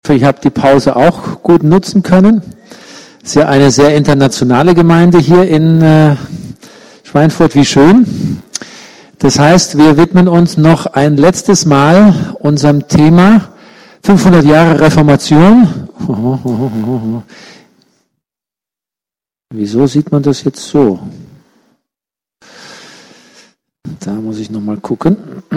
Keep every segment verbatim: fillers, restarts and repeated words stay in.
Ich habe die Pause auch gut nutzen können. Es ist ja eine sehr internationale Gemeinde hier in äh, Schweinfurt, wie schön. Das heißt, wir widmen uns noch ein letztes Mal unserem Thema fünfhundert Jahre Reformation. Wieso sieht man das jetzt so? Da muss ich nochmal gucken.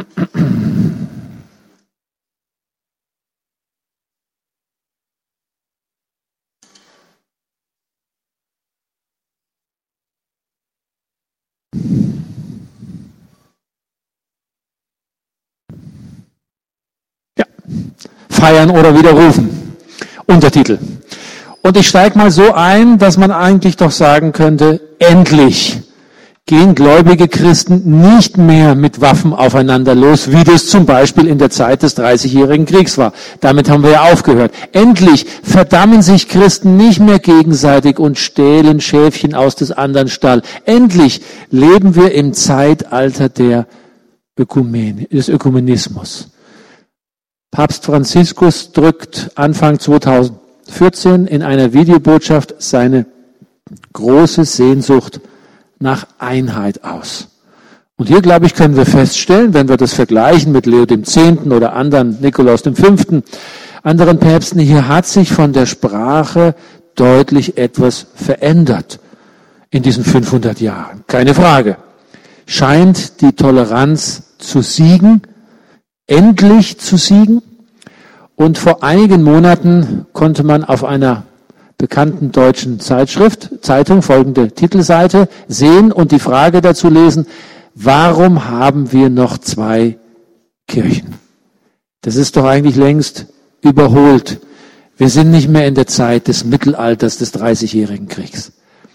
Ja, feiern oder widerrufen. Untertitel. Und ich steige mal so ein, dass man eigentlich doch sagen könnte, endlich gehen gläubige Christen nicht mehr mit Waffen aufeinander los, wie das zum Beispiel in der Zeit des dreißigjährigen Kriegs war. Damit haben wir ja aufgehört. Endlich verdammen sich Christen nicht mehr gegenseitig und stehlen Schäfchen aus des anderen Stall. Endlich leben wir im Zeitalter der Ökumene, des Ökumenismus. Papst Franziskus drückt Anfang zweitausendvierzehn in einer Videobotschaft seine große Sehnsucht nach Einheit aus. Und hier, glaube ich, können wir feststellen, wenn wir das vergleichen mit Leo dem Zehnten oder anderen, Nikolaus dem Fünften, anderen Päpsten, hier hat sich von der Sprache deutlich etwas verändert in diesen fünfhundert Jahren. Keine Frage. Scheint die Toleranz zu siegen, endlich zu siegen. Und vor einigen Monaten konnte man auf einer bekannten deutschen Zeitschrift, Zeitung, folgende Titelseite sehen und die Frage dazu lesen: Warum haben wir noch zwei Kirchen? Das ist doch eigentlich längst überholt. Wir sind nicht mehr in der Zeit des Mittelalters, des dreißigjährigen Kriegs.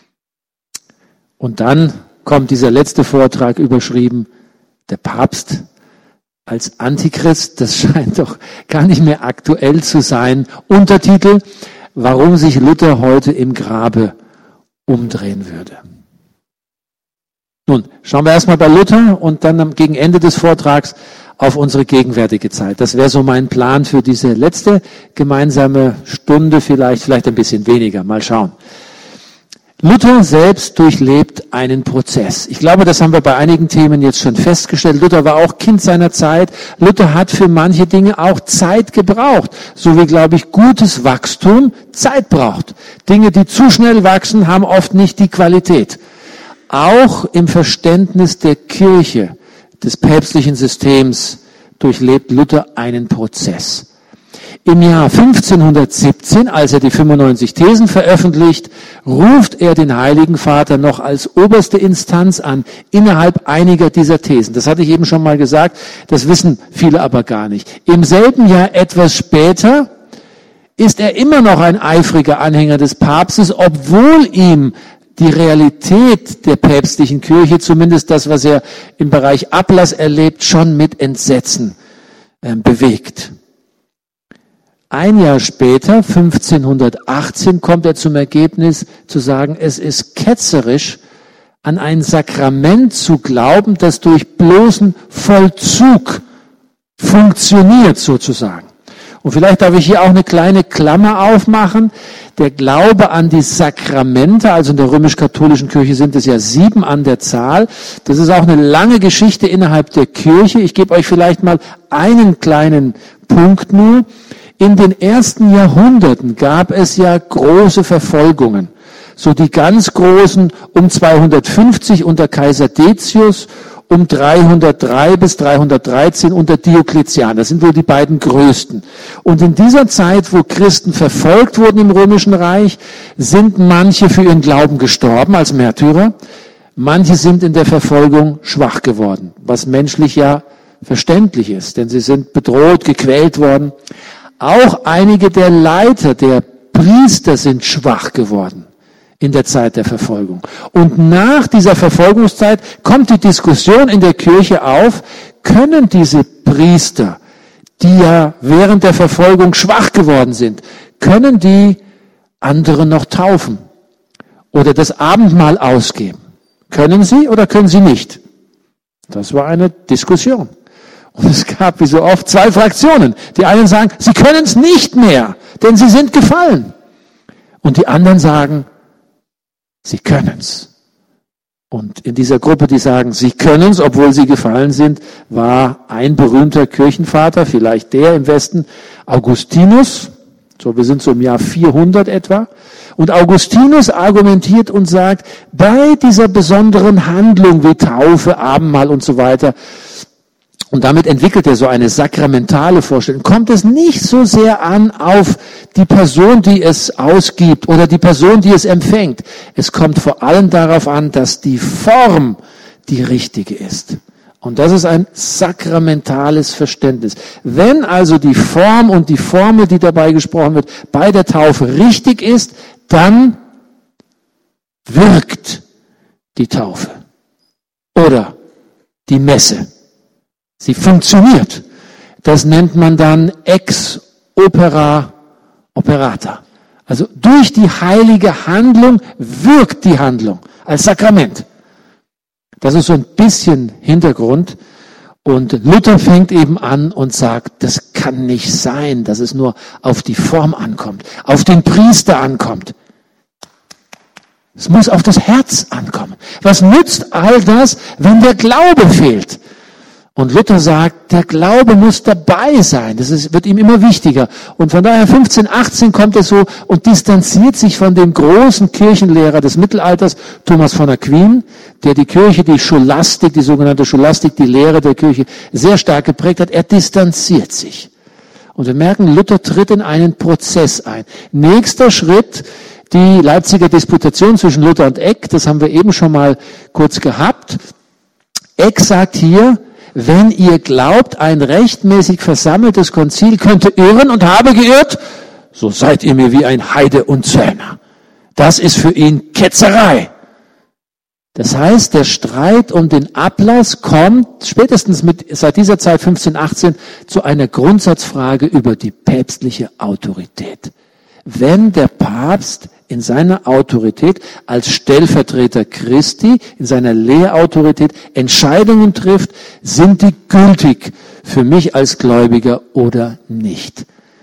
Und dann kommt dieser letzte Vortrag überschrieben: Der Papst als Antichrist. Das scheint doch gar nicht mehr aktuell zu sein. Untertitel: Warum sich Luther heute im Grabe umdrehen würde. Nun, schauen wir erstmal bei Luther und dann gegen Ende des Vortrags auf unsere gegenwärtige Zeit. Das wäre so mein Plan für diese letzte gemeinsame Stunde, vielleicht, vielleicht ein bisschen weniger. Mal schauen. Luther selbst durchlebt einen Prozess. Ich glaube, das haben wir bei einigen Themen jetzt schon festgestellt. Luther war auch Kind seiner Zeit. Luther hat für manche Dinge auch Zeit gebraucht. So wie, glaube ich, gutes Wachstum Zeit braucht. Dinge, die zu schnell wachsen, haben oft nicht die Qualität. Auch im Verständnis der Kirche, des päpstlichen Systems, durchlebt Luther einen Prozess. Im Jahr fünfzehnhundertsiebzehn, als er die fünfundneunzig Thesen veröffentlicht, ruft er den Heiligen Vater noch als oberste Instanz an, innerhalb einiger dieser Thesen. Das hatte ich eben schon mal gesagt, das wissen viele aber gar nicht. Im selben Jahr, etwas später, ist er immer noch ein eifriger Anhänger des Papstes, obwohl ihm die Realität der päpstlichen Kirche, zumindest das, was er im Bereich Ablass erlebt, schon mit Entsetzen äh, bewegt. Ein Jahr später, fünfzehnhundertachtzehn, kommt er zum Ergebnis zu sagen, es ist ketzerisch, an ein Sakrament zu glauben, das durch bloßen Vollzug funktioniert sozusagen. Und vielleicht darf ich hier auch eine kleine Klammer aufmachen. Der Glaube an die Sakramente, also in der römisch-katholischen Kirche sind es ja sieben an der Zahl. Das ist auch eine lange Geschichte innerhalb der Kirche. Ich gebe euch vielleicht mal einen kleinen Punkt nur. In den ersten Jahrhunderten gab es ja große Verfolgungen. So die ganz großen um zweihundertfünfzig unter Kaiser Decius, um dreihundertdrei bis dreihundertdreizehn unter Diokletian. Das sind wohl die beiden größten. Und in dieser Zeit, wo Christen verfolgt wurden im Römischen Reich, sind manche für ihren Glauben gestorben als Märtyrer. Manche sind in der Verfolgung schwach geworden, was menschlich ja verständlich ist, denn sie sind bedroht, gequält worden. Auch einige der Leiter, der Priester sind schwach geworden in der Zeit der Verfolgung. Und nach dieser Verfolgungszeit kommt die Diskussion in der Kirche auf, können diese Priester, die ja während der Verfolgung schwach geworden sind, können die andere noch taufen oder das Abendmahl ausgeben? Können sie oder können sie nicht? Das war eine Diskussion. Und es gab, wie so oft, zwei Fraktionen. Die einen sagen, sie können es nicht mehr, denn sie sind gefallen. Und die anderen sagen, sie können's. Und in dieser Gruppe, die sagen, sie können's, obwohl sie gefallen sind, war ein berühmter Kirchenvater, vielleicht der im Westen, Augustinus. So, wir sind so im Jahr vierhundert etwa. Und Augustinus argumentiert und sagt, bei dieser besonderen Handlung wie Taufe, Abendmahl und so weiter, und damit entwickelt er so eine sakramentale Vorstellung, kommt es nicht so sehr an auf die Person, die es ausgibt oder die Person, die es empfängt. Es kommt vor allem darauf an, dass die Form die richtige ist. Und das ist ein sakramentales Verständnis. Wenn also die Form und die Formel, die dabei gesprochen wird, bei der Taufe richtig ist, dann wirkt die Taufe oder die Messe. Sie funktioniert. Das nennt man dann ex opera operata. Also durch die heilige Handlung wirkt die Handlung als Sakrament. Das ist so ein bisschen Hintergrund. Und Luther fängt eben an und sagt, das kann nicht sein, dass es nur auf die Form ankommt, auf den Priester ankommt. Es muss auf das Herz ankommen. Was nützt all das, wenn der Glaube fehlt? Und Luther sagt, der Glaube muss dabei sein. Das ist, wird ihm immer wichtiger. Und von daher fünfzehn achtzehn kommt er so und distanziert sich von dem großen Kirchenlehrer des Mittelalters, Thomas von Aquin, der die Kirche, die Scholastik, die sogenannte Scholastik, die Lehre der Kirche sehr stark geprägt hat. Er distanziert sich. Und wir merken, Luther tritt in einen Prozess ein. Nächster Schritt, die Leipziger Disputation zwischen Luther und Eck, das haben wir eben schon mal kurz gehabt. Eck sagt hier, wenn ihr glaubt, ein rechtmäßig versammeltes Konzil könnte irren und habe geirrt, so seid ihr mir wie ein Heide und Zöllner. Das ist für ihn Ketzerei. Das heißt, der Streit um den Ablass kommt spätestens mit, seit dieser Zeit fünfzehn achtzehn zu einer Grundsatzfrage über die päpstliche Autorität. Wenn der Papst in seiner Autorität als Stellvertreter Christi, in seiner Lehrautorität Entscheidungen trifft, sind die gültig für mich als Gläubiger oder nicht.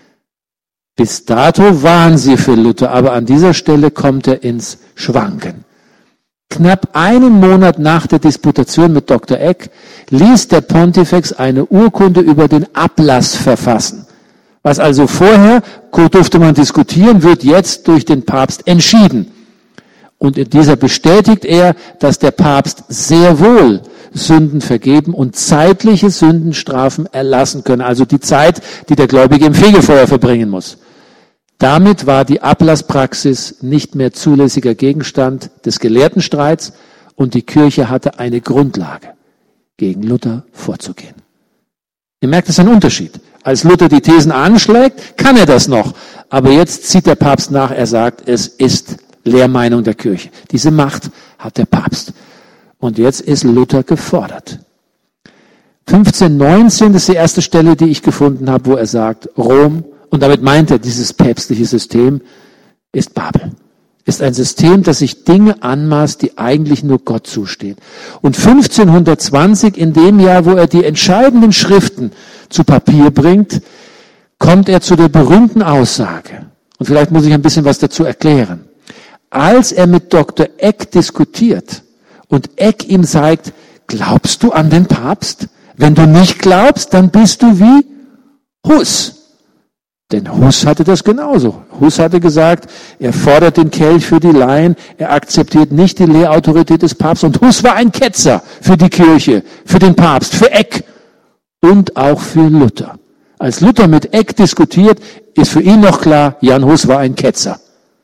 Bis dato waren sie für Luther, aber an dieser Stelle kommt er ins Schwanken. Knapp einen Monat nach der Disputation mit Doktor Eck ließ der Pontifex eine Urkunde über den Ablass verfassen. Was also vorher durfte man diskutieren, wird jetzt durch den Papst entschieden. Und in dieser bestätigt er, dass der Papst sehr wohl Sünden vergeben und zeitliche Sündenstrafen erlassen könne. Also die Zeit, die der Gläubige im Fegefeuer verbringen muss. Damit war die Ablasspraxis nicht mehr zulässiger Gegenstand des Gelehrtenstreits und die Kirche hatte eine Grundlage, gegen Luther vorzugehen. Ihr merkt, es ist ein Unterschied. Als Luther die Thesen anschlägt, kann er das noch. Aber jetzt zieht der Papst nach, er sagt, es ist Lehrmeinung der Kirche. Diese Macht hat der Papst. Und jetzt ist Luther gefordert. fünfzehn neunzehn ist die erste Stelle, die ich gefunden habe, wo er sagt, Rom, und damit meint er, dieses päpstliche System ist Babel. Ist ein System, das sich Dinge anmaßt, die eigentlich nur Gott zustehen. Und fünfzehnhundertzwanzig, in dem Jahr, wo er die entscheidenden Schriften zu Papier bringt, kommt er zu der berühmten Aussage. Und vielleicht muss ich ein bisschen was dazu erklären. Als er mit Doktor Eck diskutiert und Eck ihm sagt, glaubst du an den Papst? Wenn du nicht glaubst, dann bist du wie Hus. Denn Hus hatte das genauso. Hus hatte gesagt, er fordert den Kelch für die Laien, er akzeptiert nicht die Lehrautorität des Papstes. Und Hus war ein Ketzer für die Kirche, für den Papst, für Eck und auch für Luther. Als Luther mit Eck diskutiert, ist für ihn noch klar, Jan Hus war ein Ketzer.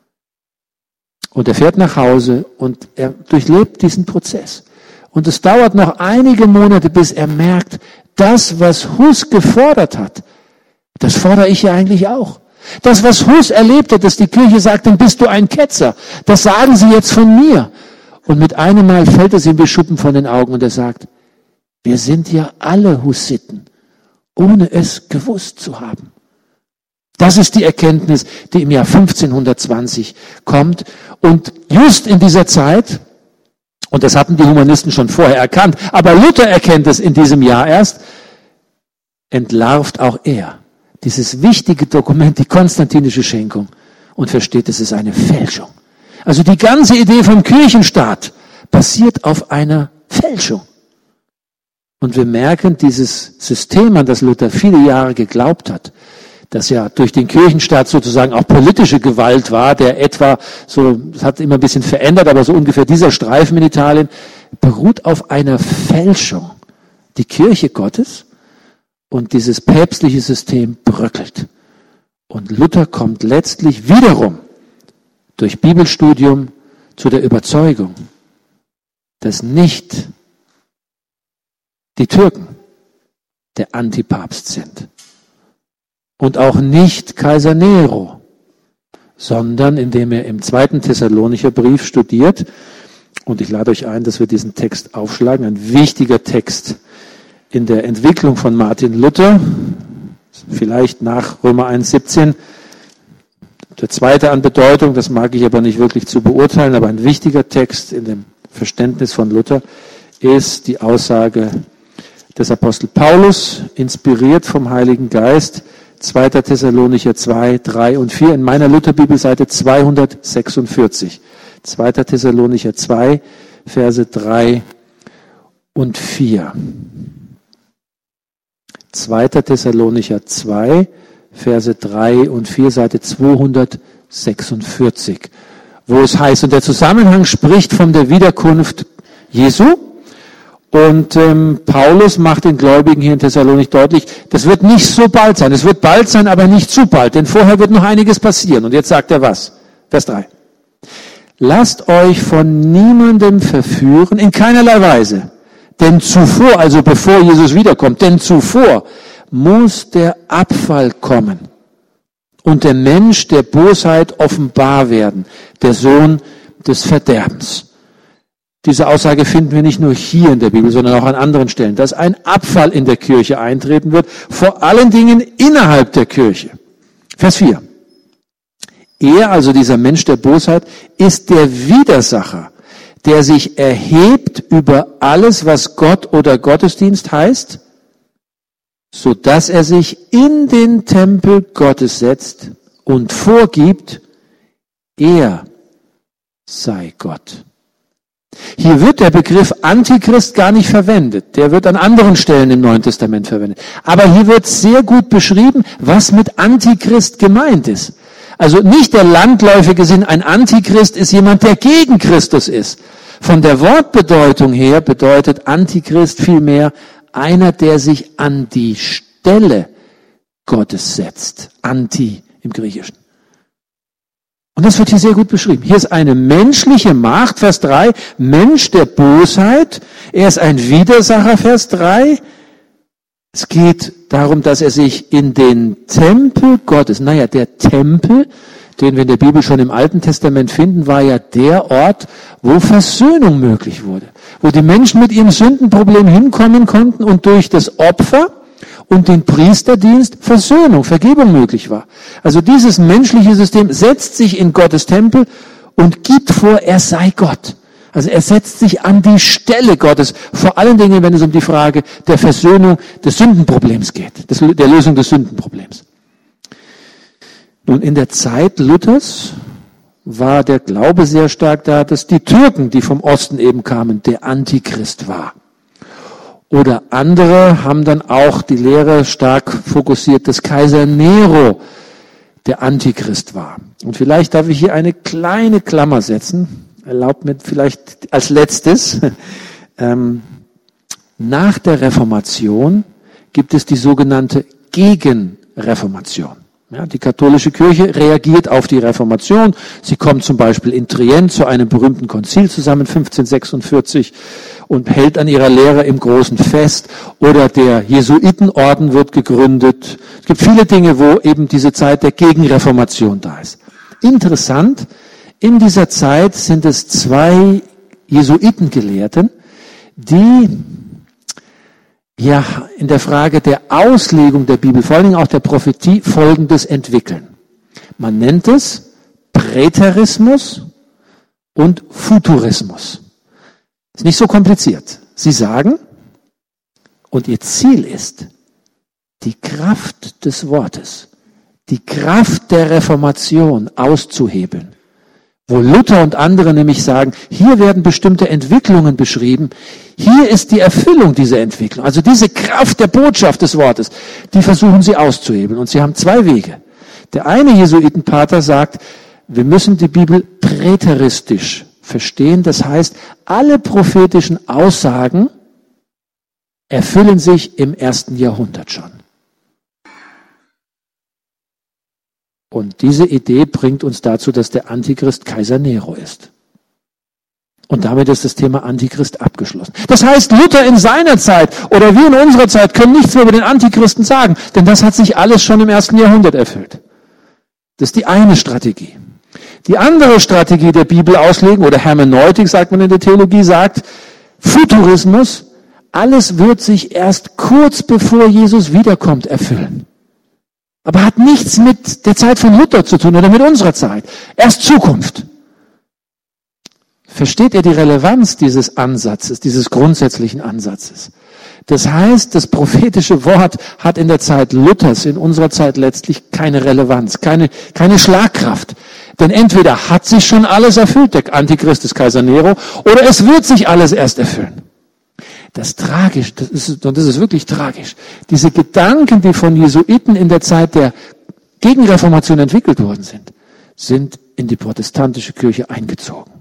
Und er fährt nach Hause und er durchlebt diesen Prozess. Und es dauert noch einige Monate, bis er merkt, das, was Hus gefordert hat, das fordere ich ja eigentlich auch. Das, was Hus erlebt hat, dass die Kirche sagt, dann bist du ein Ketzer. Das sagen sie jetzt von mir. Und mit einem Mal fällt es ihm wie Schuppen von den Augen und er sagt, wir sind ja alle Hussiten, ohne es gewusst zu haben. Das ist die Erkenntnis, die im Jahr fünfzehnhundertzwanzig kommt. Und just in dieser Zeit, und das hatten die Humanisten schon vorher erkannt, aber Luther erkennt es in diesem Jahr erst, entlarvt auch er dieses wichtige Dokument, die konstantinische Schenkung, und versteht, es ist eine Fälschung. Also die ganze Idee vom Kirchenstaat basiert auf einer Fälschung. Und wir merken, dieses System, an das Luther viele Jahre geglaubt hat, das ja durch den Kirchenstaat sozusagen auch politische Gewalt war, der etwa, so, das hat immer ein bisschen verändert, aber so ungefähr dieser Streifen in Italien, beruht auf einer Fälschung. Die Kirche Gottes und dieses päpstliche System bröckelt. Und Luther kommt letztlich wiederum durch Bibelstudium zu der Überzeugung, dass nicht die Türken der Antipapst sind und auch nicht Kaiser Nero, sondern indem er im zweiten Thessalonicher Brief studiert, und ich lade euch ein, dass wir diesen Text aufschlagen, ein wichtiger Text in der Entwicklung von Martin Luther, vielleicht nach Römer eins siebzehn, der zweite an Bedeutung, das mag ich aber nicht wirklich zu beurteilen, aber ein wichtiger Text in dem Verständnis von Luther ist die Aussage des Apostel Paulus, inspiriert vom Heiligen Geist, zweiter Thessalonicher zwei, drei und vier, in meiner Lutherbibel Seite zweihundertsechsundvierzig. zweiter Thessalonicher zwei, Verse drei und vier. zweiter Thessalonicher zwei, Verse drei und vier, Seite zweihundertsechsundvierzig, wo es heißt, und der Zusammenhang spricht von der Wiederkunft Jesu, und ähm, Paulus macht den Gläubigen hier in Thessalonik deutlich, das wird nicht so bald sein, es wird bald sein, aber nicht zu bald, denn vorher wird noch einiges passieren. Und jetzt sagt er was? Vers drei. Lasst euch von niemandem verführen, in keinerlei Weise. Denn zuvor, also bevor Jesus wiederkommt, denn zuvor muss der Abfall kommen und der Mensch der Bosheit offenbar werden, der Sohn des Verderbens. Diese Aussage finden wir nicht nur hier in der Bibel, sondern auch an anderen Stellen, dass ein Abfall in der Kirche eintreten wird, vor allen Dingen innerhalb der Kirche. Vers vier. Er, also dieser Mensch der Bosheit, ist der Widersacher, der sich erhebt über alles, was Gott oder Gottesdienst heißt, so dass er sich in den Tempel Gottes setzt und vorgibt, er sei Gott. Hier wird der Begriff Antichrist gar nicht verwendet. Der wird an anderen Stellen im Neuen Testament verwendet. Aber hier wird sehr gut beschrieben, was mit Antichrist gemeint ist. Also nicht der landläufige Sinn, ein Antichrist ist jemand, der gegen Christus ist. Von der Wortbedeutung her bedeutet Antichrist vielmehr einer, der sich an die Stelle Gottes setzt. Anti im Griechischen. Und das wird hier sehr gut beschrieben. Hier ist eine menschliche Macht, Vers drei, Mensch der Bosheit. Er ist ein Widersacher, Vers drei. Es geht darum, dass er sich in den Tempel Gottes, naja, der Tempel, den wir in der Bibel schon im Alten Testament finden, war ja der Ort, wo Versöhnung möglich wurde. Wo die Menschen mit ihrem Sündenproblem hinkommen konnten und durch das Opfer und den Priesterdienst Versöhnung, Vergebung möglich war. Also dieses menschliche System setzt sich in Gottes Tempel und gibt vor, er sei Gott. Also er setzt sich an die Stelle Gottes, vor allen Dingen, wenn es um die Frage der Versöhnung des Sündenproblems geht, des, der Lösung des Sündenproblems. Nun, in der Zeit Luthers war der Glaube sehr stark da, dass die Türken, die vom Osten eben kamen, der Antichrist war. Oder andere haben dann auch die Lehre stark fokussiert, dass Kaiser Nero der Antichrist war. Und vielleicht darf ich hier eine kleine Klammer setzen. Erlaubt mir vielleicht als letztes. Ähm, nach der Reformation gibt es die sogenannte Gegenreformation. Ja, die katholische Kirche reagiert auf die Reformation. Sie kommt zum Beispiel in Trient zu einem berühmten Konzil zusammen, fünfzehnhundertsechsundvierzig, und hält an ihrer Lehre im großen fest. Oder der Jesuitenorden wird gegründet. Es gibt viele Dinge, wo eben diese Zeit der Gegenreformation da ist. Interessant, in dieser Zeit sind es zwei Jesuitengelehrten, die ja in der Frage der Auslegung der Bibel, vor allen Dingen auch der Prophetie, Folgendes entwickeln. Man nennt es Präterismus und Futurismus. Ist nicht so kompliziert. Sie sagen, und ihr Ziel ist, die Kraft des Wortes, die Kraft der Reformation auszuhebeln. Wo Luther und andere nämlich sagen, hier werden bestimmte Entwicklungen beschrieben, hier ist die Erfüllung dieser Entwicklung. Also diese Kraft der Botschaft des Wortes, die versuchen sie auszuhebeln. Und sie haben zwei Wege. Der eine Jesuitenpater sagt, wir müssen die Bibel präteristisch verstehen. Das heißt, alle prophetischen Aussagen erfüllen sich im ersten Jahrhundert schon. Und diese Idee bringt uns dazu, dass der Antichrist Kaiser Nero ist. Und damit ist das Thema Antichrist abgeschlossen. Das heißt, Luther in seiner Zeit oder wir in unserer Zeit können nichts mehr über den Antichristen sagen, denn das hat sich alles schon im ersten Jahrhundert erfüllt. Das ist die eine Strategie. Die andere Strategie der Bibelauslegung oder Hermeneutik, sagt man in der Theologie, sagt, Futurismus, alles wird sich erst kurz bevor Jesus wiederkommt erfüllen. Aber hat nichts mit der Zeit von Luther zu tun oder mit unserer Zeit. Erst Zukunft. Versteht ihr die Relevanz dieses Ansatzes, dieses grundsätzlichen Ansatzes? Das heißt, das prophetische Wort hat in der Zeit Luthers, in unserer Zeit letztlich keine Relevanz, keine, keine Schlagkraft. Denn entweder hat sich schon alles erfüllt, der Antichrist ist Kaiser Nero, oder es wird sich alles erst erfüllen. Das ist tragisch, das ist, und das ist wirklich tragisch. Diese Gedanken, die von Jesuiten in der Zeit der Gegenreformation entwickelt worden sind, sind in die protestantische Kirche eingezogen.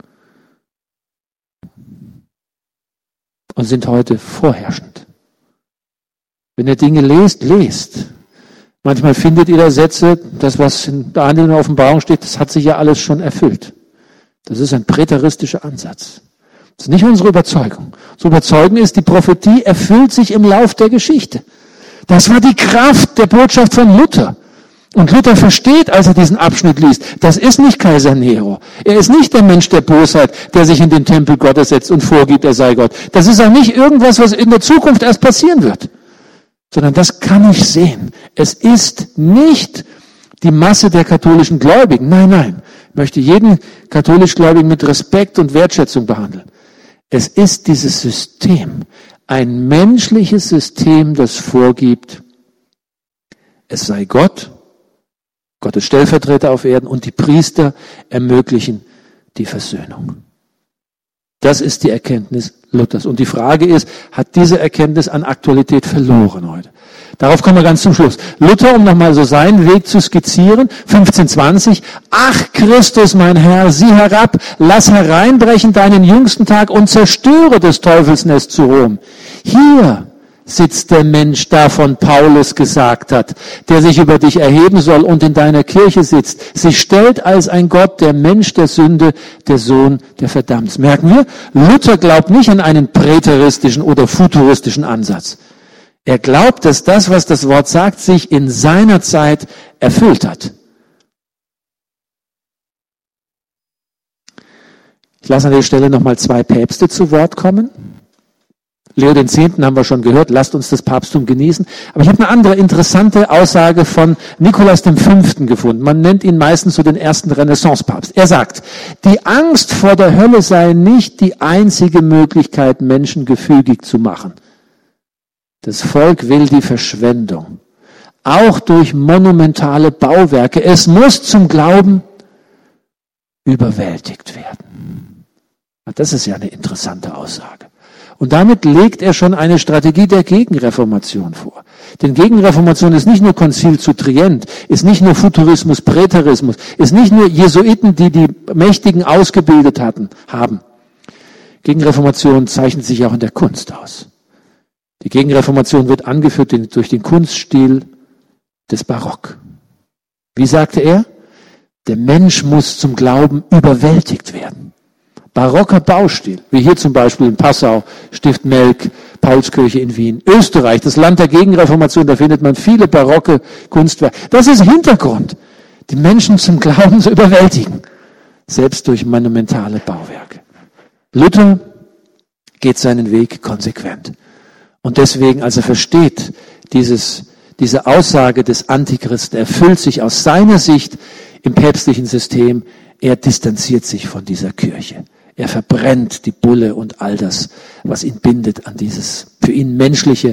Und sind heute vorherrschend. Wenn ihr Dinge lest, lest. Manchmal findet ihr da Sätze, das was in Daniel in der Offenbarung steht, das hat sich ja alles schon erfüllt. Das ist ein präteristischer Ansatz. Das ist nicht unsere Überzeugung. Unsere Überzeugung ist, die Prophetie erfüllt sich im Lauf der Geschichte. Das war die Kraft der Botschaft von Luther. Und Luther versteht, als er diesen Abschnitt liest, das ist nicht Kaiser Nero. Er ist nicht der Mensch der Bosheit, der sich in den Tempel Gottes setzt und vorgibt, er sei Gott. Das ist auch nicht irgendwas, was in der Zukunft erst passieren wird. Sondern das kann ich sehen. Es ist nicht die Masse der katholischen Gläubigen. Nein, nein. Ich möchte jeden katholisch Gläubigen mit Respekt und Wertschätzung behandeln. Es ist dieses System, ein menschliches System, das vorgibt, es sei Gott, Gottes Stellvertreter auf Erden und die Priester ermöglichen die Versöhnung. Das ist die Erkenntnis Luthers. Und die Frage ist, hat diese Erkenntnis an Aktualität verloren heute? Darauf kommen wir ganz zum Schluss. Luther, um nochmal so seinen Weg zu skizzieren, fünfzehn zwanzig, ach Christus, mein Herr, sieh herab, lass hereinbrechen deinen jüngsten Tag und zerstöre des Teufels Nest zu Rom. Hier sitzt der Mensch, davon Paulus gesagt hat, der sich über dich erheben soll und in deiner Kirche sitzt, sich stellt als ein Gott, der Mensch der Sünde, der Sohn der Verdammnis. Merken wir, Luther glaubt nicht an einen präteristischen oder futuristischen Ansatz. Er glaubt, dass das, was das Wort sagt, sich in seiner Zeit erfüllt hat. Ich lasse an der Stelle nochmal zwei Päpste zu Wort kommen. Leo den Zehnten haben wir schon gehört, lasst uns das Papsttum genießen. Aber ich habe eine andere interessante Aussage von Nikolaus dem Fünften gefunden. Man nennt ihn meistens so den ersten Renaissance-Papst. Er sagt, die Angst vor der Hölle sei nicht die einzige Möglichkeit, Menschen gefügig zu machen. Das Volk will die Verschwendung. Auch durch monumentale Bauwerke. Es muss zum Glauben überwältigt werden. Das ist ja eine interessante Aussage. Und damit legt er schon eine Strategie der Gegenreformation vor. Denn Gegenreformation ist nicht nur Konzil zu Trient, ist nicht nur Futurismus, Präterismus, ist nicht nur Jesuiten, die die Mächtigen ausgebildet hatten, haben. Gegenreformation zeichnet sich auch in der Kunst aus. Die Gegenreformation wird angeführt durch den Kunststil des Barock. Wie sagte er? Der Mensch muss zum Glauben überwältigt werden. Barocker Baustil, wie hier zum Beispiel in Passau, Stift Melk, Paulskirche in Wien. Österreich, das Land der Gegenreformation, da findet man viele barocke Kunstwerke. Das ist Hintergrund, die Menschen zum Glauben zu überwältigen, selbst durch monumentale Bauwerke. Luther geht seinen Weg konsequent. Und deswegen, als er versteht, dieses, diese Aussage des Antichristen erfüllt sich aus seiner Sicht im päpstlichen System, er distanziert sich von dieser Kirche. Er verbrennt die Bulle und all das, was ihn bindet an dieses für ihn menschliche,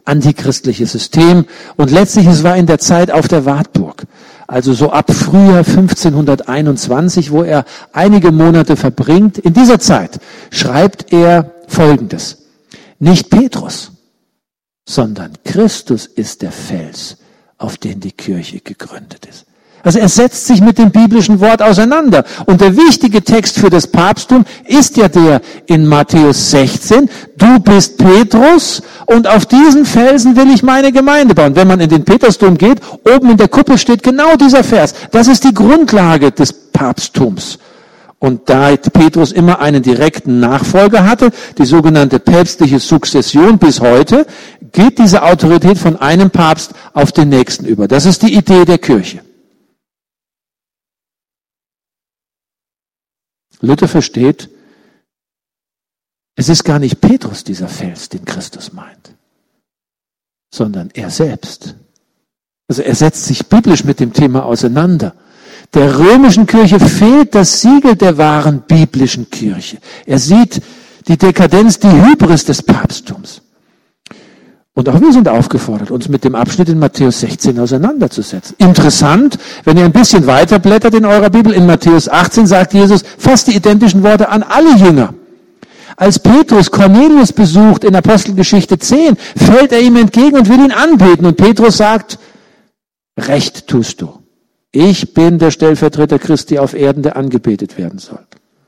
antichristliche System. Und letztlich, es war in der Zeit auf der Wartburg. Also so ab Frühjahr fünfzehnhunderteinundzwanzig, wo er einige Monate verbringt. In dieser Zeit schreibt er Folgendes. Nicht Petrus, sondern Christus ist der Fels, auf den die Kirche gegründet ist. Also er setzt sich mit dem biblischen Wort auseinander. Und der wichtige Text für das Papsttum ist ja der in Matthäus sechzehn. Du bist Petrus und auf diesen Felsen will ich meine Gemeinde bauen. Wenn man in den Petersdom geht, oben in der Kuppel steht genau dieser Vers. Das ist die Grundlage des Papsttums. Und da Petrus immer einen direkten Nachfolger hatte, die sogenannte päpstliche Sukzession bis heute, geht diese Autorität von einem Papst auf den nächsten über. Das ist die Idee der Kirche. Luther versteht, es ist gar nicht Petrus dieser Fels, den Christus meint, sondern er selbst. Also er setzt sich biblisch mit dem Thema auseinander. Der römischen Kirche fehlt das Siegel der wahren biblischen Kirche. Er sieht die Dekadenz, die Hybris des Papsttums. Und auch wir sind aufgefordert, uns mit dem Abschnitt in Matthäus sechzehn auseinanderzusetzen. Interessant, wenn ihr ein bisschen weiter blättert in eurer Bibel, in Matthäus achtzehn sagt Jesus fast die identischen Worte an alle Jünger. Als Petrus Cornelius besucht in Apostelgeschichte zehn, fällt er ihm entgegen und will ihn anbeten. Und Petrus sagt, Recht tust du. Ich bin der Stellvertreter Christi auf Erden, der angebetet werden soll.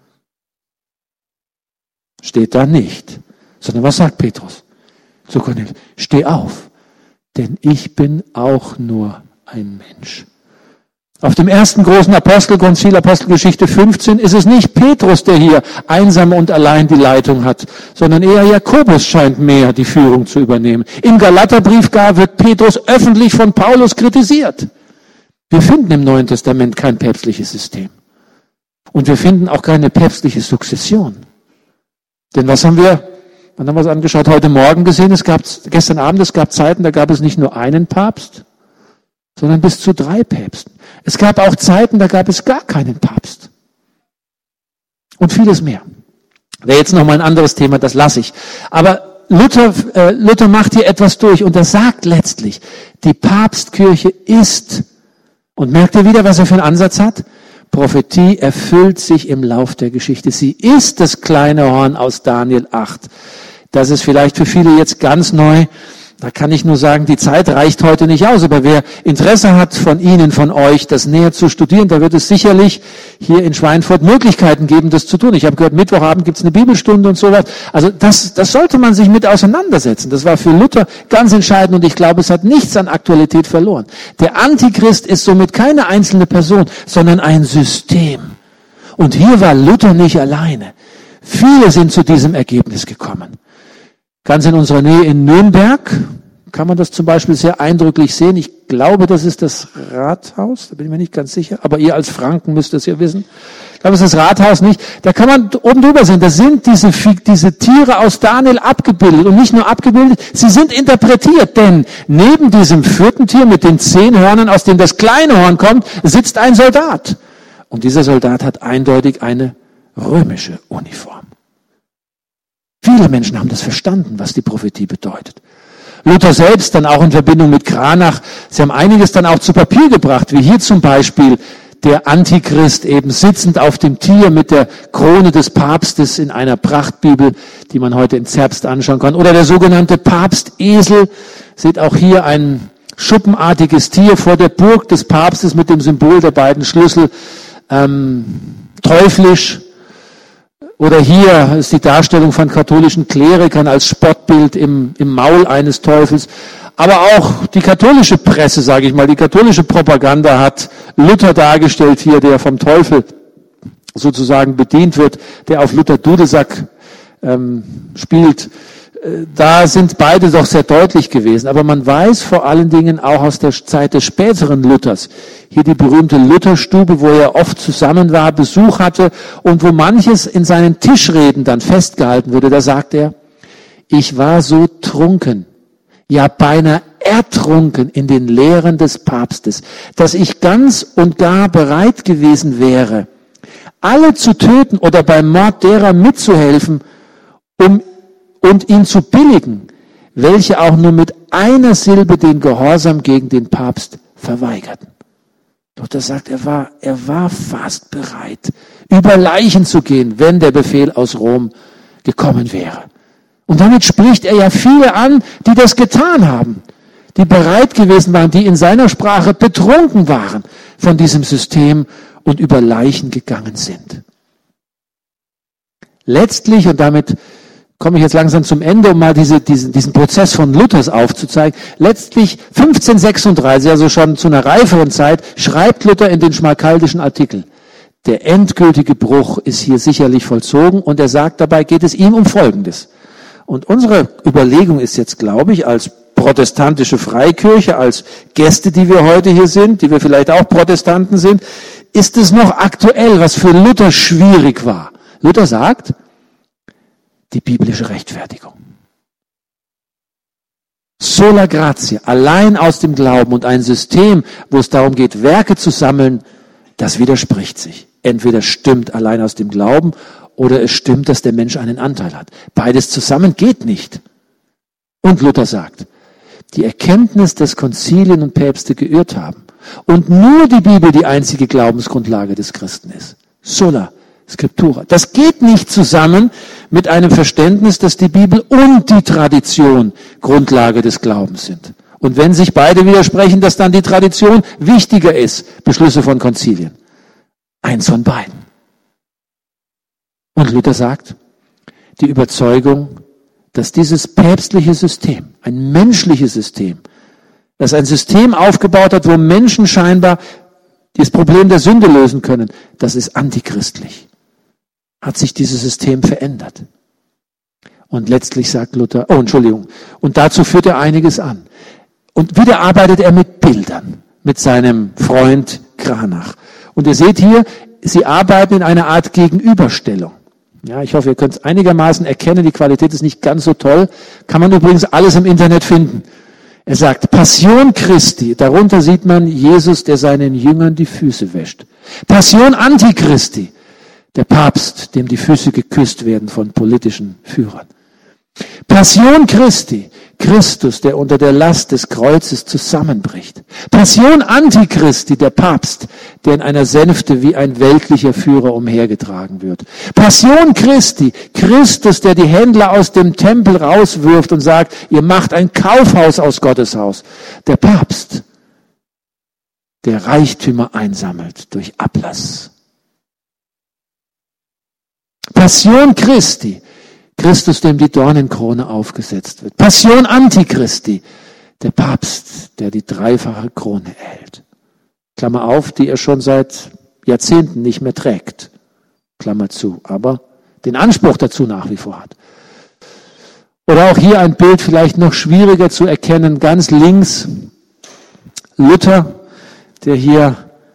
Steht da nicht. Sondern was sagt Petrus? So Cornelius, steh auf, denn ich bin auch nur ein Mensch. Auf dem ersten großen Apostelkonzil, Apostelgeschichte fünfzehn, ist es nicht Petrus, der hier einsam und allein die Leitung hat, sondern eher Jakobus scheint mehr die Führung zu übernehmen. Im Galaterbrief gar wird Petrus öffentlich von Paulus kritisiert. Wir finden im Neuen Testament kein päpstliches System. Und wir finden auch keine päpstliche Sukzession. Denn was haben wir Wann haben wir es angeschaut? Heute Morgen gesehen, es gab, gestern Abend, es gab Zeiten, da gab es nicht nur einen Papst, sondern bis zu drei Päpsten. Es gab auch Zeiten, da gab es gar keinen Papst. Und vieles mehr. Wäre jetzt nochmal ein anderes Thema, das lasse ich. Aber Luther, äh, Luther macht hier etwas durch und er sagt letztlich, die Papstkirche ist, und merkt ihr wieder, was er für einen Ansatz hat? Prophetie erfüllt sich im Lauf der Geschichte. Sie ist das kleine Horn aus Daniel acht. Das ist vielleicht für viele jetzt ganz neu. Da kann ich nur sagen, die Zeit reicht heute nicht aus. Aber wer Interesse hat von Ihnen, von euch, das näher zu studieren, da wird es sicherlich hier in Schweinfurt Möglichkeiten geben, das zu tun. Ich habe gehört, Mittwochabend gibt es eine Bibelstunde und sowas. Also das, das sollte man sich mit auseinandersetzen. Das war für Luther ganz entscheidend und ich glaube, es hat nichts an Aktualität verloren. Der Antichrist ist somit keine einzelne Person, sondern ein System. Und hier war Luther nicht alleine. Viele sind zu diesem Ergebnis gekommen. Ganz in unserer Nähe in Nürnberg kann man das zum Beispiel sehr eindrücklich sehen. Ich glaube, das ist das Rathaus, da bin ich mir nicht ganz sicher, aber ihr als Franken müsst es ja wissen. Ich glaube, es ist das Rathaus nicht. Da kann man oben drüber sehen, da sind diese, diese Tiere aus Daniel abgebildet und nicht nur abgebildet, sie sind interpretiert, denn neben diesem vierten Tier mit den zehn Hörnern, aus dem das kleine Horn kommt, sitzt ein Soldat. Und dieser Soldat hat eindeutig eine römische Uniform. Viele Menschen haben das verstanden, was die Prophetie bedeutet. Luther selbst dann auch in Verbindung mit Cranach, sie haben einiges dann auch zu Papier gebracht, wie hier zum Beispiel der Antichrist eben sitzend auf dem Tier mit der Krone des Papstes in einer Prachtbibel, die man heute in Zerbst anschauen kann. Oder der sogenannte Papstesel, seht auch hier ein schuppenartiges Tier vor der Burg des Papstes mit dem Symbol der beiden Schlüssel, ähm, teuflisch. Oder hier ist die Darstellung von katholischen Klerikern als Spottbild im, im Maul eines Teufels. Aber auch die katholische Presse, sage ich mal, die katholische Propaganda hat Luther dargestellt hier, der vom Teufel sozusagen bedient wird, der auf Luther Dudelsack ähm, spielt. Da sind beide doch sehr deutlich gewesen. Aber man weiß vor allen Dingen auch aus der Zeit des späteren Luthers, hier die berühmte Lutherstube, wo er oft zusammen war, Besuch hatte und wo manches in seinen Tischreden dann festgehalten wurde. Da sagt er, ich war so trunken, ja beinahe ertrunken in den Lehren des Papstes, dass ich ganz und gar bereit gewesen wäre, alle zu töten oder beim Mord derer mitzuhelfen, um und ihn zu billigen, welche auch nur mit einer Silbe den Gehorsam gegen den Papst verweigerten. Luther sagt, er war, er war fast bereit, über Leichen zu gehen, wenn der Befehl aus Rom gekommen wäre. Und damit spricht er ja viele an, die das getan haben, die bereit gewesen waren, die in seiner Sprache betrunken waren von diesem System und über Leichen gegangen sind. Letztlich, und damit komme ich jetzt langsam zum Ende, um mal diese, diesen, diesen Prozess von Luthers aufzuzeigen. Letztlich fünfzehnhundertsechsunddreißig, also schon zu einer reiferen Zeit, schreibt Luther in den schmalkaldischen Artikel: Der endgültige Bruch ist hier sicherlich vollzogen, und er sagt, dabei geht es ihm um Folgendes. Und unsere Überlegung ist jetzt, glaube ich, als protestantische Freikirche, als Gäste, die wir heute hier sind, die wir vielleicht auch Protestanten sind, ist es noch aktuell, was für Luther schwierig war. Luther sagt, die biblische Rechtfertigung. Sola gratia, allein aus dem Glauben, und ein System, wo es darum geht, Werke zu sammeln, das widerspricht sich. Entweder stimmt allein aus dem Glauben oder es stimmt, dass der Mensch einen Anteil hat. Beides zusammen geht nicht. Und Luther sagt, die Erkenntnis, dass Konzilien und Päpste geirrt haben und nur die Bibel die einzige Glaubensgrundlage des Christen ist. Sola Scriptura. Das geht nicht zusammen mit einem Verständnis, dass die Bibel und die Tradition Grundlage des Glaubens sind. Und wenn sich beide widersprechen, dass dann die Tradition wichtiger ist, Beschlüsse von Konzilien. Eins von beiden. Und Luther sagt, die Überzeugung, dass dieses päpstliche System, ein menschliches System, das ein System aufgebaut hat, wo Menschen scheinbar das Problem der Sünde lösen können, das ist antichristlich. Hat sich dieses System verändert. Und letztlich sagt Luther, oh Entschuldigung, und dazu führt er einiges an. Und wieder arbeitet er mit Bildern, mit seinem Freund Cranach. Und ihr seht hier, sie arbeiten in einer Art Gegenüberstellung. Ja, ich hoffe, ihr könnt es einigermaßen erkennen, die Qualität ist nicht ganz so toll. Kann man übrigens alles im Internet finden. Er sagt, Passion Christi, darunter sieht man Jesus, der seinen Jüngern die Füße wäscht. Passion Antichristi, der Papst, dem die Füße geküsst werden von politischen Führern. Passion Christi, Christus, der unter der Last des Kreuzes zusammenbricht. Passion Antichristi, der Papst, der in einer Sänfte wie ein weltlicher Führer umhergetragen wird. Passion Christi, Christus, der die Händler aus dem Tempel rauswirft und sagt, ihr macht ein Kaufhaus aus Gottes Haus. Der Papst, der Reichtümer einsammelt durch Ablass. Passion Christi, Christus, dem die Dornenkrone aufgesetzt wird. Passion Antichristi, der Papst, der die dreifache Krone erhält. Klammer auf, die er schon seit Jahrzehnten nicht mehr trägt. Klammer zu, aber den Anspruch dazu nach wie vor hat. Oder auch hier ein Bild vielleicht noch schwieriger zu erkennen, ganz links Luther, der hier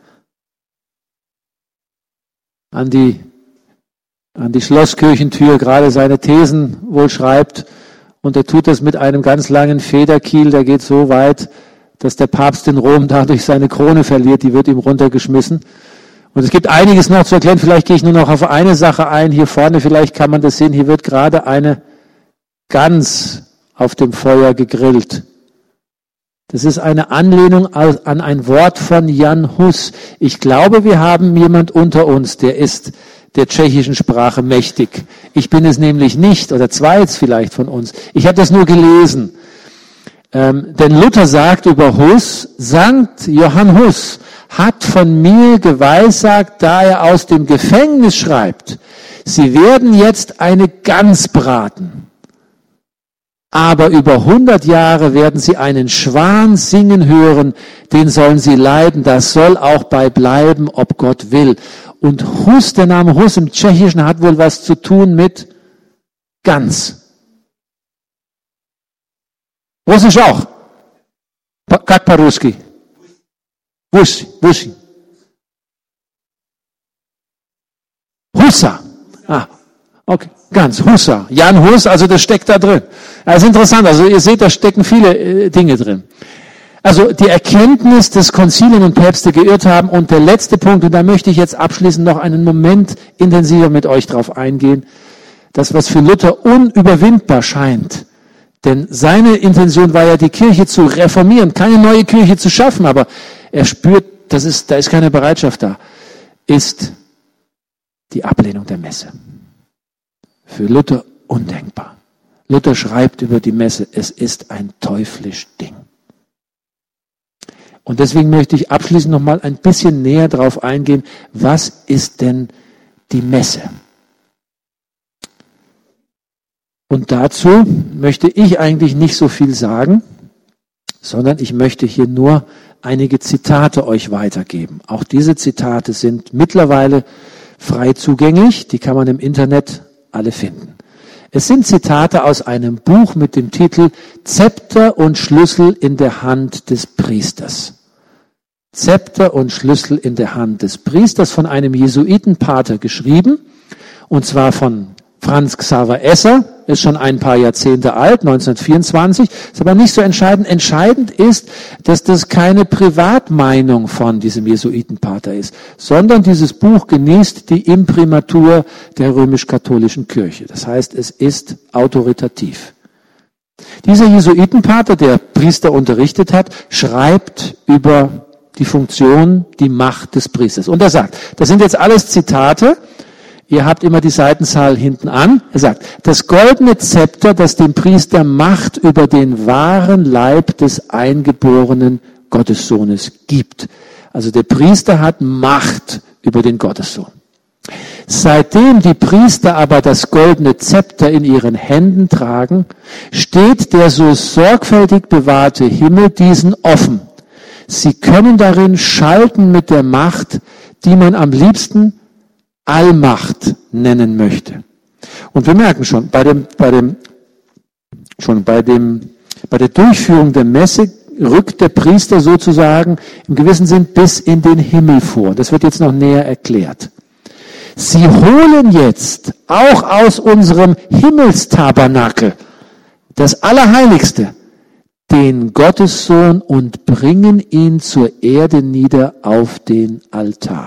an die an die Schlosskirchentür gerade seine Thesen wohl schreibt, und er tut das mit einem ganz langen Federkiel, der geht so weit, dass der Papst in Rom dadurch seine Krone verliert, die wird ihm runtergeschmissen. Und es gibt einiges noch zu erklären, vielleicht gehe ich nur noch auf eine Sache ein, hier vorne, vielleicht kann man das sehen, hier wird gerade eine Gans auf dem Feuer gegrillt. Das ist eine Anlehnung an ein Wort von Jan Hus. Ich glaube, wir haben jemand unter uns, der ist der tschechischen Sprache mächtig. Ich bin es nämlich nicht, oder zwei jetzt vielleicht von uns. Ich habe das nur gelesen. Ähm, denn Luther sagt über Hus, Sankt Johann Hus hat von mir geweissagt, da er aus dem Gefängnis schreibt, sie werden jetzt eine Gans braten. Aber über hundert Jahre werden sie einen Schwan singen hören, den sollen sie leiden, das soll auch bei bleiben, ob Gott will. Und Hus, der Name Hus im Tschechischen hat wohl was zu tun mit Gans. Russisch auch. Как по-русски? Wusch, Wusch. Hussa. Ah, okay. Ganz, Hussa. Jan Hus, also das steckt da drin. Das ist interessant, also ihr seht, da stecken viele äh, Dinge drin. Also die Erkenntnis, dass Konzilien und Päpste geirrt haben, und der letzte Punkt, und da möchte ich jetzt abschließend noch einen Moment intensiver mit euch drauf eingehen, das, was für Luther unüberwindbar scheint, Denn seine Intention war ja, die Kirche zu reformieren, keine neue Kirche zu schaffen, aber er spürt, das ist, da ist keine Bereitschaft da, ist die Ablehnung der Messe. Für Luther undenkbar. Luther schreibt über die Messe, es ist ein teuflisch Ding. Und deswegen möchte ich abschließend noch mal ein bisschen näher darauf eingehen, was ist denn die Messe? Und dazu möchte ich eigentlich nicht so viel sagen, sondern ich möchte hier nur einige Zitate euch weitergeben. Auch diese Zitate sind mittlerweile frei zugänglich, die kann man im Internet alle finden. Es sind Zitate aus einem Buch mit dem Titel Zepter und Schlüssel in der Hand des Priesters. Zepter und Schlüssel in der Hand des Priesters, von einem Jesuitenpater geschrieben, und zwar von Franz Xaver Esser, ist schon ein paar Jahrzehnte alt, neunzehnhundertvierundzwanzig, ist aber nicht so entscheidend. Entscheidend ist, dass das keine Privatmeinung von diesem Jesuitenpater ist, sondern dieses Buch genießt die Imprimatur der römisch-katholischen Kirche. Das heißt, es ist autoritativ. Dieser Jesuitenpater, der Priester unterrichtet hat, schreibt über die Funktion, die Macht des Priesters. Und er sagt, das sind jetzt alles Zitate, ihr habt immer die Seitenzahl hinten an. Er sagt, das goldene Zepter, das dem Priester Macht über den wahren Leib des eingeborenen Gottessohnes gibt. Also der Priester hat Macht über den Gottessohn. Seitdem die Priester aber das goldene Zepter in ihren Händen tragen, steht der so sorgfältig bewahrte Himmel diesen offen. Sie können darin schalten mit der Macht, die man am liebsten Allmacht nennen möchte. Und wir merken schon, bei dem, bei dem, schon bei dem, bei der Durchführung der Messe rückt der Priester sozusagen im gewissen Sinn bis in den Himmel vor. Das wird jetzt noch näher erklärt. Sie holen jetzt auch aus unserem Himmelstabernakel das Allerheiligste, den Gottessohn, und bringen ihn zur Erde nieder auf den Altar.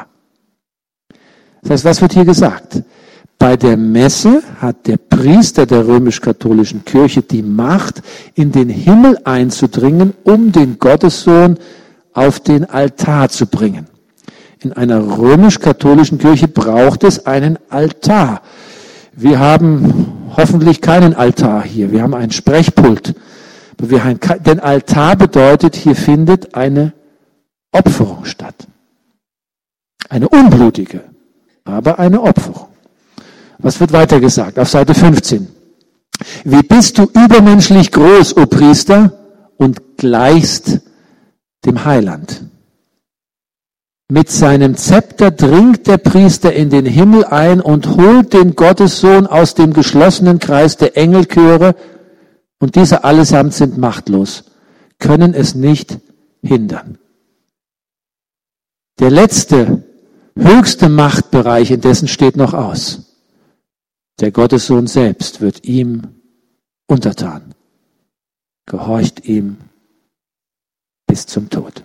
Das heißt, was wird hier gesagt? Bei der Messe hat der Priester der römisch-katholischen Kirche die Macht, in den Himmel einzudringen, um den Gottessohn auf den Altar zu bringen. In einer römisch-katholischen Kirche braucht es einen Altar. Wir haben hoffentlich keinen Altar hier. Wir haben ein Sprechpult. Wir haben kein, denn Altar bedeutet, hier findet eine Opferung statt. Eine unblutige, aber eine Opferung. Was wird weiter gesagt? Auf Seite fünfzehn. Wie bist du übermenschlich groß, o Priester, und gleichst dem Heiland. Mit seinem Zepter dringt der Priester in den Himmel ein und holt den Gottessohn aus dem geschlossenen Kreis der Engelchöre, und diese allesamt sind machtlos, können es nicht hindern. Der letzte, höchste Machtbereich indessen steht noch aus. Der Gottessohn selbst wird ihm untertan, gehorcht ihm bis zum Tod.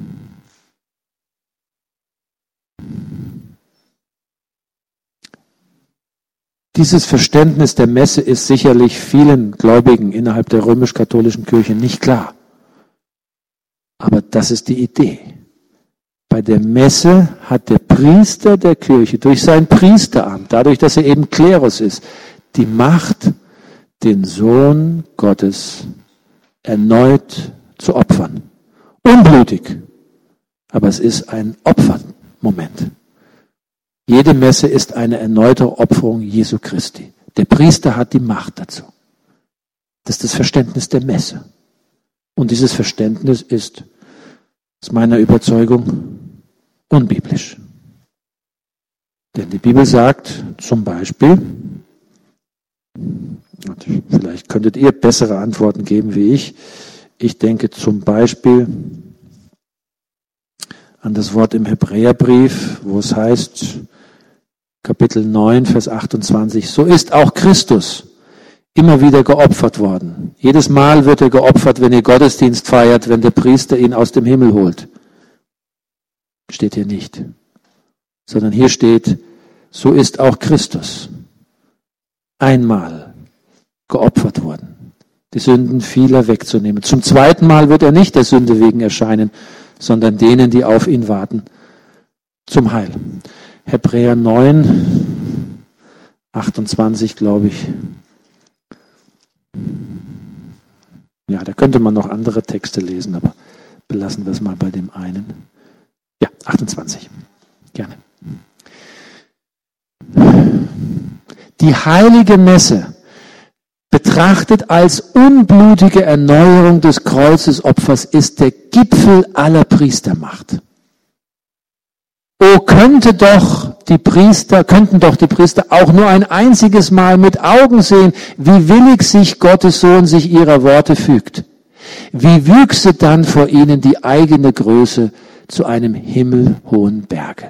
Dieses Verständnis der Messe ist sicherlich vielen Gläubigen innerhalb der römisch-katholischen Kirche nicht klar. Aber das ist die Idee. Bei der Messe hat der Priester der Kirche durch sein Priesteramt, dadurch, dass er eben Klerus ist, die Macht, den Sohn Gottes erneut zu opfern. Unblutig, aber es ist ein Opfermoment. Jede Messe ist eine erneute Opferung Jesu Christi. Der Priester hat die Macht dazu. Das ist das Verständnis der Messe. Und dieses Verständnis ist, aus meiner Überzeugung, unbiblisch. Denn die Bibel sagt zum Beispiel, vielleicht könntet ihr bessere Antworten geben wie ich, ich denke zum Beispiel an das Wort im Hebräerbrief, wo es heißt, Kapitel neun, Vers achtundzwanzig, so ist auch Christus immer wieder geopfert worden. Jedes Mal wird er geopfert, wenn ihr Gottesdienst feiert, wenn der Priester ihn aus dem Himmel holt. Steht hier nicht. Sondern hier steht, so ist auch Christus einmal geopfert worden. die Sünden vieler wegzunehmen. Zum zweiten Mal wird er nicht der Sünde wegen erscheinen, sondern denen, die auf ihn warten, zum Heil. Hebräer neun, achtundzwanzig, glaube ich. Ja, da könnte man noch andere Texte lesen, aber belassen wir es mal bei dem einen. Ja, achtundzwanzig. Gerne. Die heilige Messe, betrachtet als unblutige Erneuerung des Kreuzesopfers, ist der Gipfel aller Priestermacht. O könnte doch die Priester, könnten doch die Priester auch nur ein einziges Mal mit Augen sehen, wie willig sich Gottes Sohn sich ihrer Worte fügt. Wie wüchse dann vor ihnen die eigene Größe zu einem himmelhohen Berge.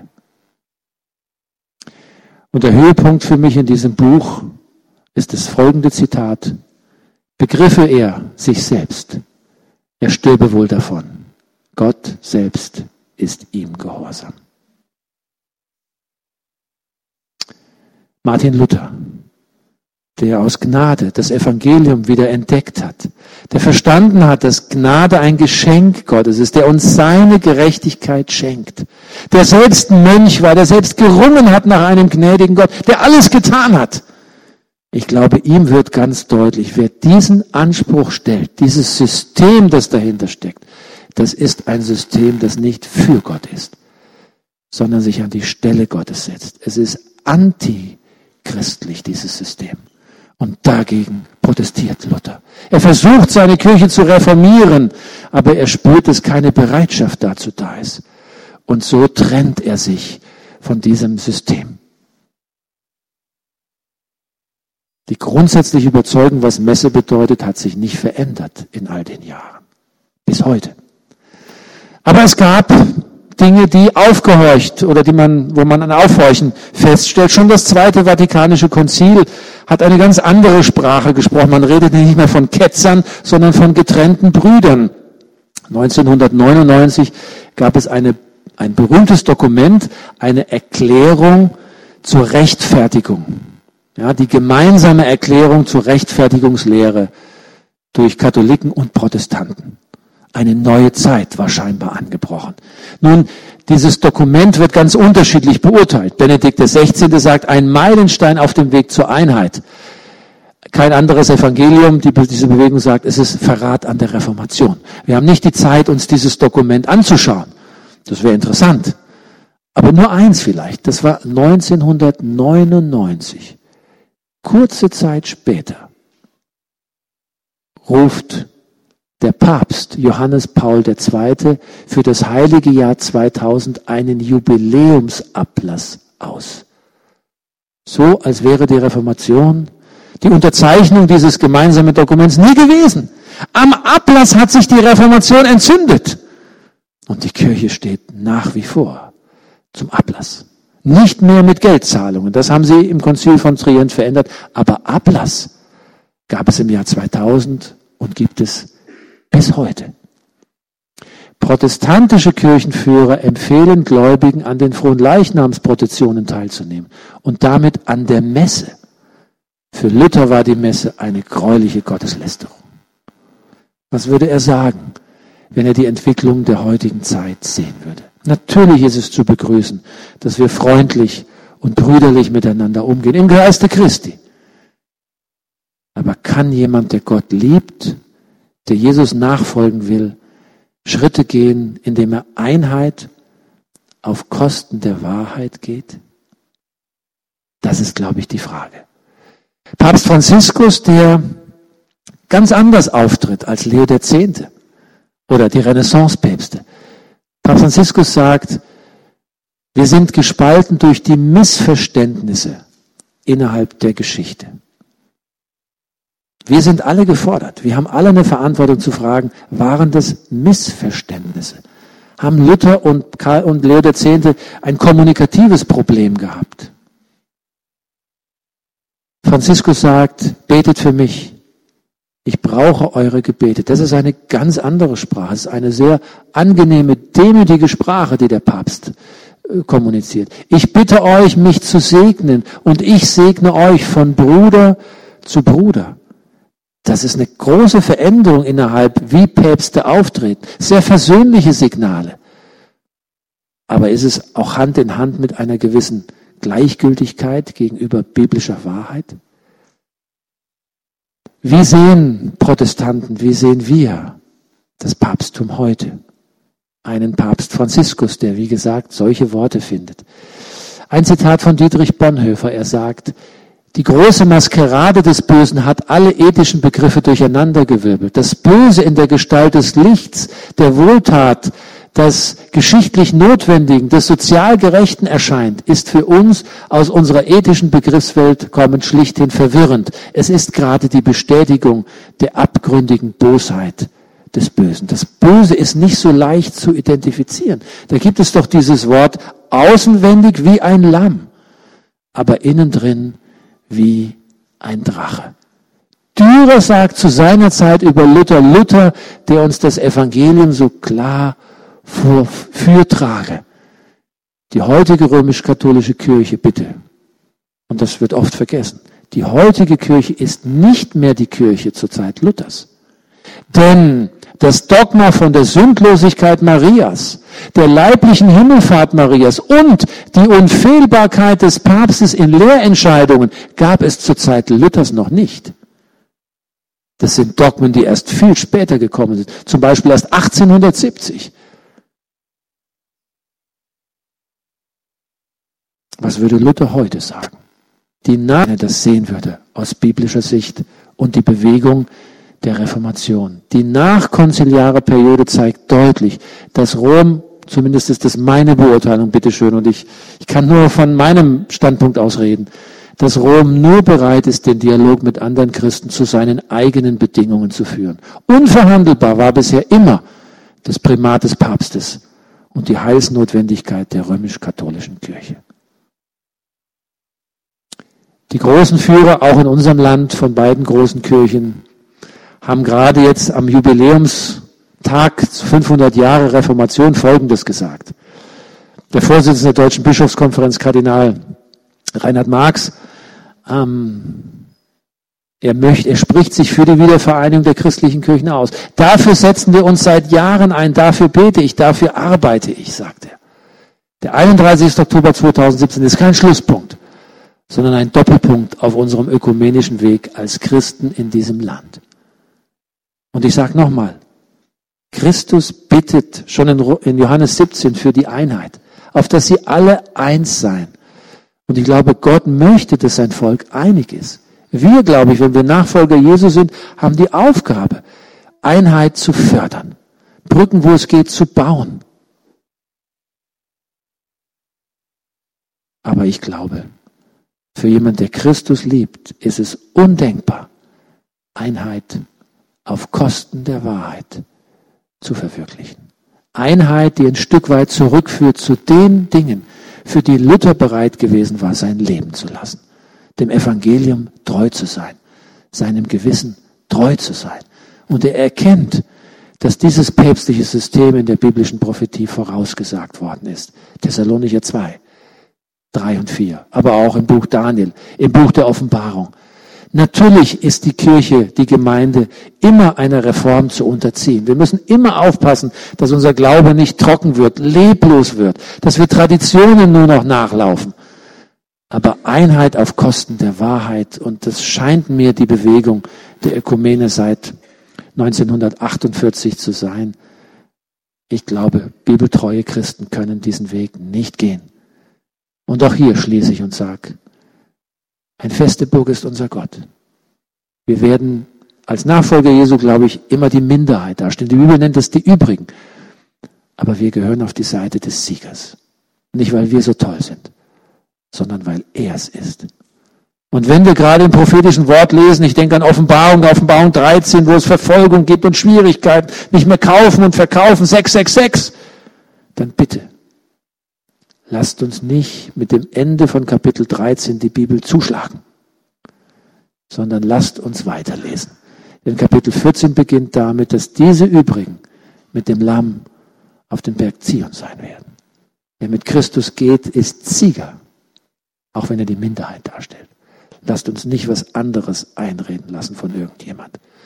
Und der Höhepunkt für mich in diesem Buch ist das folgende Zitat. Begriffe er sich selbst, er stürbe wohl davon. Gott selbst ist ihm gehorsam. Martin Luther, der aus Gnade das Evangelium wieder entdeckt hat, der verstanden hat, dass Gnade ein Geschenk Gottes ist, der uns seine Gerechtigkeit schenkt, der selbst ein Mönch war, der selbst gerungen hat nach einem gnädigen Gott, der alles getan hat. Ich glaube, ihm wird ganz deutlich, wer diesen Anspruch stellt, dieses System, das dahinter steckt, das ist ein System, das nicht für Gott ist, sondern sich an die Stelle Gottes setzt. Es ist antichristlich, dieses System. Und dagegen protestiert Luther. Er versucht, seine Kirche zu reformieren, aber er spürt, dass keine Bereitschaft dazu da ist. Und so trennt er sich von diesem System. Die grundsätzliche Überzeugung, was Messe bedeutet, hat sich nicht verändert in all den Jahren. Bis heute. Aber es gab Dinge, die aufgehorcht oder die man, wo man ein Aufhorchen feststellt. Schon das Zweite Vatikanische Konzil hat eine ganz andere Sprache gesprochen. Man redet nicht mehr von Ketzern, sondern von getrennten Brüdern. neunzehnhundertneunundneunzig gab es eine, ein berühmtes Dokument, eine Erklärung zur Rechtfertigung. Ja, die gemeinsame Erklärung zur Rechtfertigungslehre durch Katholiken und Protestanten. Eine neue Zeit war scheinbar angebrochen. Nun, dieses Dokument wird ganz unterschiedlich beurteilt. Benedikt der Sechzehnte sagt, ein Meilenstein auf dem Weg zur Einheit. Kein anderes Evangelium, die, diese Bewegung sagt, es ist Verrat an der Reformation. Wir haben nicht die Zeit, uns dieses Dokument anzuschauen. Das wäre interessant. Aber nur eins vielleicht, das war neunzehnhundertneunundneunzig. Kurze Zeit später ruft der Papst Johannes Paul der Zweite für das heilige Jahr zweitausend einen Jubiläumsablass aus. So, als wäre die Reformation, die Unterzeichnung dieses gemeinsamen Dokuments nie gewesen. Am Ablass hat sich die Reformation entzündet. Und die Kirche steht nach wie vor zum Ablass. Nicht mehr mit Geldzahlungen, das haben sie im Konzil von Trient verändert, aber Ablass gab es im Jahr zweitausend und gibt es bis heute. Protestantische Kirchenführer empfehlen Gläubigen, an den Fronleichnamsprozessionen teilzunehmen und damit an der Messe. Für Luther war die Messe eine gräuliche Gotteslästerung. Was würde er sagen, wenn er die Entwicklung der heutigen Zeit sehen würde? Natürlich ist es zu begrüßen, dass wir freundlich und brüderlich miteinander umgehen, im Geiste Christi. Aber kann jemand, der Gott liebt, der Jesus nachfolgen will, Schritte gehen, indem er Einheit auf Kosten der Wahrheit geht? Das ist, glaube ich, die Frage. Papst Franziskus, der ganz anders auftritt als Leo der Zehnte oder die Renaissance-Päpste. Papst Franziskus sagt, wir sind gespalten durch die Missverständnisse innerhalb der Geschichte. Wir sind alle gefordert. Wir haben alle eine Verantwortung zu fragen, waren das Missverständnisse? Haben Luther und Karl und Leo der Zehnte ein kommunikatives Problem gehabt? Franziskus sagt, betet für mich. Ich brauche eure Gebete. Das ist eine ganz andere Sprache. Es ist eine sehr angenehme, demütige Sprache, die der Papst kommuniziert. Ich bitte euch, mich zu segnen und ich segne euch von Bruder zu Bruder. Das ist eine große Veränderung innerhalb, wie Päpste auftreten. Sehr versöhnliche Signale. Aber ist es auch Hand in Hand mit einer gewissen Gleichgültigkeit gegenüber biblischer Wahrheit? Wie sehen Protestanten, wie sehen wir das Papsttum heute? Einen Papst Franziskus, der, wie gesagt, solche Worte findet. Ein Zitat von Dietrich Bonhoeffer, er sagt, die große Maskerade des Bösen hat alle ethischen Begriffe durcheinandergewirbelt. Das Böse in der Gestalt des Lichts, der Wohltat, das geschichtlich Notwendigen, des sozial Gerechten erscheint, ist für uns aus unserer ethischen Begriffswelt kommend schlichthin verwirrend. Es ist gerade die Bestätigung der abgründigen Bosheit des Bösen. Das Böse ist nicht so leicht zu identifizieren. Da gibt es doch dieses Wort außenwendig wie ein Lamm, aber innen drin wie ein Drache. Dürer sagt zu seiner Zeit über Luther, Luther, der uns das Evangelium so klar vortrage. Die heutige römisch-katholische Kirche, bitte, und das wird oft vergessen, die heutige Kirche ist nicht mehr die Kirche zur Zeit Luthers. Denn das Dogma von der Sündlosigkeit Marias, der leiblichen Himmelfahrt Marias und die Unfehlbarkeit des Papstes in Lehrentscheidungen gab es zur Zeit Luthers noch nicht. Das sind Dogmen, die erst viel später gekommen sind, zum Beispiel erst achtzehnhundertsiebzig. Was würde Luther heute sagen? Die Nachfolge, das sehen würde aus biblischer Sicht und die Bewegung der Reformation. Die nachkonziliare Periode zeigt deutlich, dass Rom, zumindest ist das meine Beurteilung, bitteschön, und ich, ich kann nur von meinem Standpunkt aus reden, dass Rom nur bereit ist, den Dialog mit anderen Christen zu seinen eigenen Bedingungen zu führen. Unverhandelbar war bisher immer das Primat des Papstes und die Heilsnotwendigkeit der römisch-katholischen Kirche. Die großen Führer, auch in unserem Land, von beiden großen Kirchen, haben gerade jetzt am Jubiläumstag fünfhundert Jahre Reformation Folgendes gesagt. Der Vorsitzende der Deutschen Bischofskonferenz, Kardinal Reinhard Marx, ähm, er möchte, er spricht sich für die Wiedervereinigung der christlichen Kirchen aus. Dafür setzen wir uns seit Jahren ein, dafür bete ich, dafür arbeite ich, sagt er. Der einunddreißigster Oktober zweitausendsiebzehn ist kein Schlusspunkt, sondern ein Doppelpunkt auf unserem ökumenischen Weg als Christen in diesem Land. Und ich sage nochmal, Christus bittet schon in Johannes siebzehn für die Einheit, auf dass sie alle eins seien. Und ich glaube, Gott möchte, dass sein Volk einig ist. Wir, glaube ich, wenn wir Nachfolger Jesu sind, haben die Aufgabe, Einheit zu fördern, Brücken, wo es geht, zu bauen. Aber ich glaube, für jemanden, der Christus liebt, ist es undenkbar, Einheit auf Kosten der Wahrheit zu verwirklichen. Einheit, die ein Stück weit zurückführt zu den Dingen, für die Luther bereit gewesen war, sein Leben zu lassen. Dem Evangelium treu zu sein, seinem Gewissen treu zu sein. Und er erkennt, dass dieses päpstliche System in der biblischen Prophetie vorausgesagt worden ist. Thessalonicher zwei, drei und vier, aber auch im Buch Daniel, im Buch der Offenbarung. Natürlich ist die Kirche, die Gemeinde, immer einer Reform zu unterziehen. Wir müssen immer aufpassen, dass unser Glaube nicht trocken wird, leblos wird, dass wir Traditionen nur noch nachlaufen. Aber Einheit auf Kosten der Wahrheit, und das scheint mir die Bewegung der Ökumene seit neunzehnhundertachtundvierzig zu sein. Ich glaube, bibeltreue Christen können diesen Weg nicht gehen. Und auch hier schließe ich und sage, ein feste Burg ist unser Gott. Wir werden als Nachfolger Jesu, glaube ich, immer die Minderheit darstellen. Die Bibel nennt es die Übrigen. Aber wir gehören auf die Seite des Siegers. Nicht, weil wir so toll sind, sondern weil er es ist. Und wenn wir gerade im prophetischen Wort lesen, ich denke an Offenbarung, Offenbarung dreizehn, wo es Verfolgung gibt und Schwierigkeiten, nicht mehr kaufen und verkaufen, sechs sechs sechs, dann bitte, lasst uns nicht mit dem Ende von Kapitel dreizehn die Bibel zuschlagen, sondern lasst uns weiterlesen. Denn Kapitel vierzehn beginnt damit, dass diese übrigen mit dem Lamm auf dem Berg Zion sein werden. Wer mit Christus geht, ist Sieger, auch wenn er die Minderheit darstellt. Lasst uns nicht was anderes einreden lassen von irgendjemand.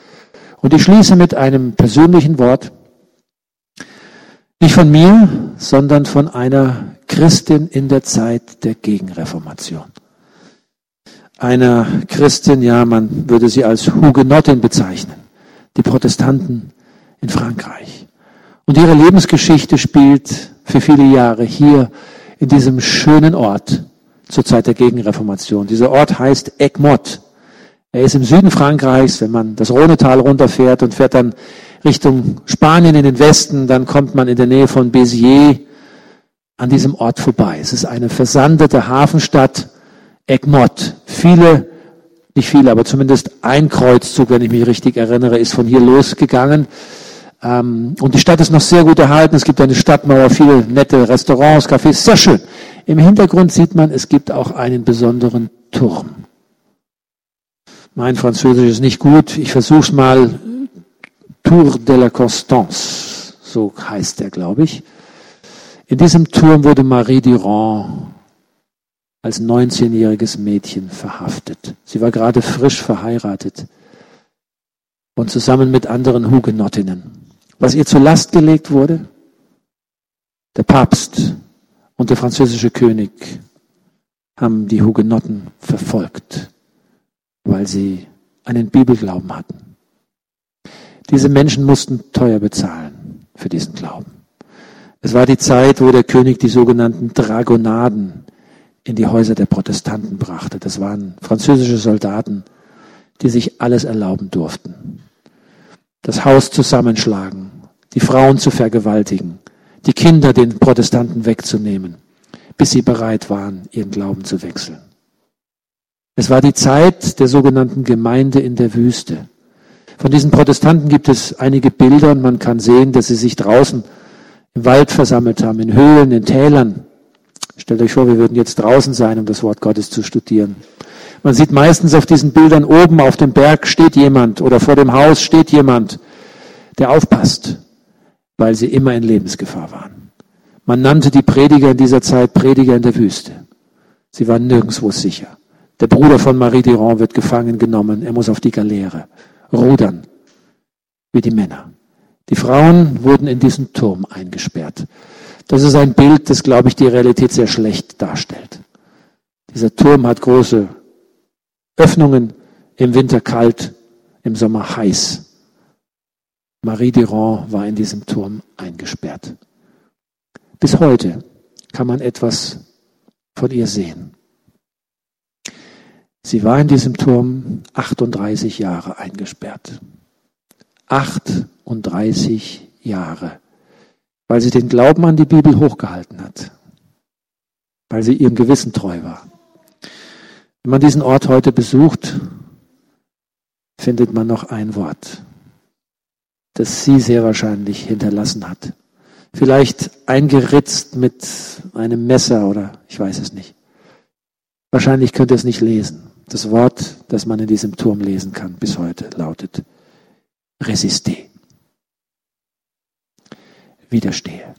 Und ich schließe mit einem persönlichen Wort, nicht von mir, sondern von einer Christin in der Zeit der Gegenreformation. Einer Christin, ja, man würde sie als Hugenottin bezeichnen, die Protestanten in Frankreich. Und ihre Lebensgeschichte spielt für viele Jahre hier in diesem schönen Ort zur Zeit der Gegenreformation. Dieser Ort heißt Egmont. Er ist im Süden Frankreichs, wenn man das Rhonetal runterfährt und fährt dann Richtung Spanien in den Westen, dann kommt man in der Nähe von Béziers an diesem Ort vorbei. Es ist eine versandete Hafenstadt, Egmont. Viele, nicht viele, aber zumindest ein Kreuzzug, wenn ich mich richtig erinnere, ist von hier losgegangen. Und die Stadt ist noch sehr gut erhalten. Es gibt eine Stadtmauer, viele nette Restaurants, Cafés, sehr schön. Im Hintergrund sieht man, es gibt auch einen besonderen Turm. Mein Französisch ist nicht gut. Ich versuche es mal. Tour de la Constance, so heißt er, glaube ich. In diesem Turm wurde Marie Durand als neunzehnjähriges Mädchen verhaftet. Sie war gerade frisch verheiratet und zusammen mit anderen Hugenottinnen. Was ihr zur Last gelegt wurde? Der Papst und der französische König haben die Hugenotten verfolgt, weil sie einen Bibelglauben hatten. Diese Menschen mussten teuer bezahlen für diesen Glauben. Es war die Zeit, wo der König die sogenannten Dragonaden in die Häuser der Protestanten brachte. Das waren französische Soldaten, die sich alles erlauben durften. Das Haus zusammenschlagen, die Frauen zu vergewaltigen, die Kinder den Protestanten wegzunehmen, bis sie bereit waren, ihren Glauben zu wechseln. Es war die Zeit der sogenannten Gemeinde in der Wüste. Von diesen Protestanten gibt es einige Bilder und man kann sehen, dass sie sich draußen im Wald versammelt haben, in Höhlen, in Tälern. Stellt euch vor, wir würden jetzt draußen sein, um das Wort Gottes zu studieren. Man sieht meistens auf diesen Bildern, oben auf dem Berg steht jemand oder vor dem Haus steht jemand, der aufpasst, weil sie immer in Lebensgefahr waren. Man nannte die Prediger in dieser Zeit Prediger in der Wüste. Sie waren nirgendwo sicher. Der Bruder von Marie Durand wird gefangen genommen, er muss auf die Galeere rudern, wie die Männer. Die Frauen wurden in diesen Turm eingesperrt. Das ist ein Bild, das, glaube ich, die Realität sehr schlecht darstellt. Dieser Turm hat große Öffnungen, im Winter kalt, im Sommer heiß. Marie Durand war in diesem Turm eingesperrt. Bis heute kann man etwas von ihr sehen. Sie war in diesem Turm achtunddreißig Jahre eingesperrt. achtunddreißig Jahre. Weil sie den Glauben an die Bibel hochgehalten hat. Weil sie ihrem Gewissen treu war. Wenn man diesen Ort heute besucht, findet man noch ein Wort, das sie sehr wahrscheinlich hinterlassen hat. Vielleicht eingeritzt mit einem Messer oder ich weiß es nicht. Wahrscheinlich könnt ihr es nicht lesen. Das Wort, das man in diesem Turm lesen kann bis heute, lautet Resister. Widerstehe.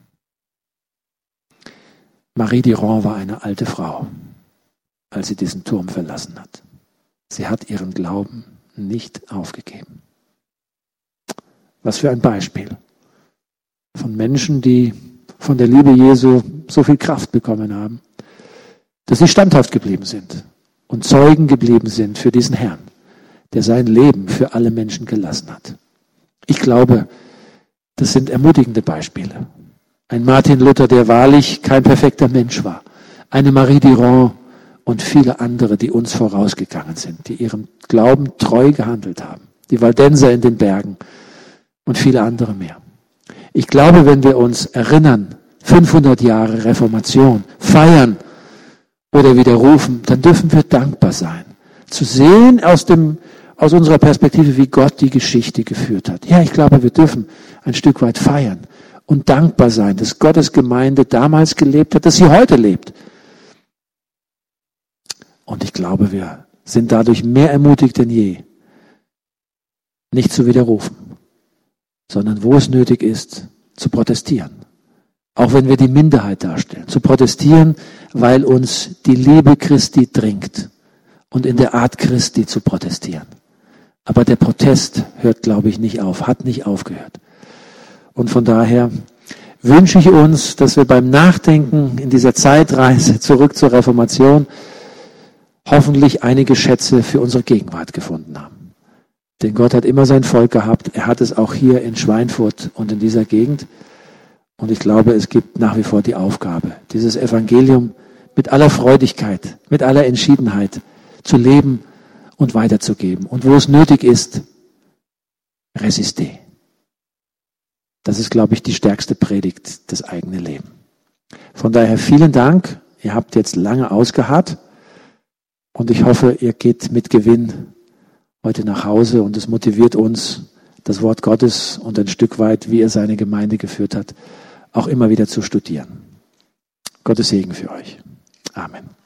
Marie Durand war eine alte Frau, als sie diesen Turm verlassen hat. Sie hat ihren Glauben nicht aufgegeben. Was für ein Beispiel von Menschen, die von der Liebe Jesu so viel Kraft bekommen haben, dass sie standhaft geblieben sind und Zeugen geblieben sind für diesen Herrn, der sein Leben für alle Menschen gelassen hat. Ich glaube, das sind ermutigende Beispiele. Ein Martin Luther, der wahrlich kein perfekter Mensch war. Eine Marie Durand und viele andere, die uns vorausgegangen sind, die ihrem Glauben treu gehandelt haben. Die Waldenser in den Bergen und viele andere mehr. Ich glaube, wenn wir uns erinnern, fünfhundert Jahre Reformation, feiern oder widerrufen, dann dürfen wir dankbar sein. Zu sehen aus dem, aus unserer Perspektive, wie Gott die Geschichte geführt hat. Ja, ich glaube, wir dürfen ein Stück weit feiern und dankbar sein, dass Gottes Gemeinde damals gelebt hat, dass sie heute lebt. Und ich glaube, wir sind dadurch mehr ermutigt denn je, nicht zu widerrufen, sondern wo es nötig ist, zu protestieren. Auch wenn wir die Minderheit darstellen. Zu protestieren, weil uns die Liebe Christi dringt. Und in der Art Christi zu protestieren. Aber der Protest hört, glaube ich, nicht auf, hat nicht aufgehört. Und von daher wünsche ich uns, dass wir beim Nachdenken in dieser Zeitreise zurück zur Reformation hoffentlich einige Schätze für unsere Gegenwart gefunden haben. Denn Gott hat immer sein Volk gehabt. Er hat es auch hier in Schweinfurt und in dieser Gegend. Und ich glaube, es gibt nach wie vor die Aufgabe, dieses Evangelium mit aller Freudigkeit, mit aller Entschiedenheit zu leben und weiterzugeben. Und wo es nötig ist, resistez. Das ist, glaube ich, die stärkste Predigt, das eigene Leben. Von daher vielen Dank. Ihr habt jetzt lange ausgeharrt. Und ich hoffe, ihr geht mit Gewinn heute nach Hause und es motiviert uns, das Wort Gottes und ein Stück weit, wie er seine Gemeinde geführt hat, auch immer wieder zu studieren. Gottes Segen für euch. Amen.